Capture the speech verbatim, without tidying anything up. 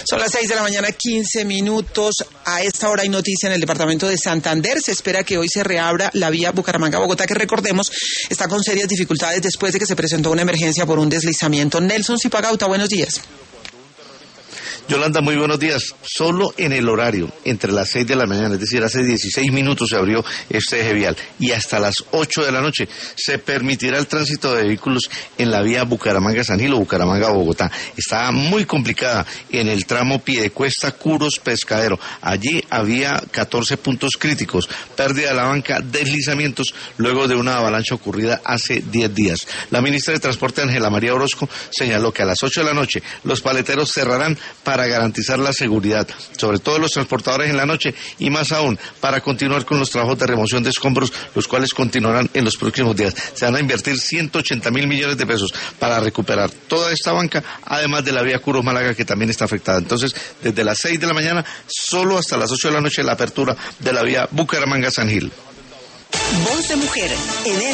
Son las seis de la mañana, quince minutos. A esta hora hay noticia en el departamento de Santander. Se espera que hoy se reabra la vía Bucaramanga-Bogotá, que recordemos está con serias dificultades después de que se presentó una emergencia por un deslizamiento. Nelson Zipagauta, buenos días. Yolanda, muy buenos días. Solo en el horario, entre las seis de la mañana, es decir, hace dieciséis minutos se abrió este eje vial, y hasta las ocho de la noche se permitirá el tránsito de vehículos en la vía Bucaramanga-San Gil o Bucaramanga-Bogotá. Está muy complicada en el tramo Piedecuesta, Curos, Pescadero. Allí había catorce puntos críticos, pérdida de la banca, deslizamientos, luego de una avalancha ocurrida hace diez días. La ministra de Transporte, Ángela María Orozco, señaló que a las ocho de la noche los paleteros cerrarán para para garantizar la seguridad, sobre todo los transportadores en la noche, y más aún, para continuar con los trabajos de remoción de escombros, los cuales continuarán en los próximos días. Se van a invertir ciento ochenta mil millones de pesos para recuperar toda esta banca, además de la vía Curos-Málaga, que también está afectada. Entonces, desde las seis de la mañana, solo hasta las ocho de la noche, la apertura de la vía Bucaramanga-San Gil. Voz de Mujer en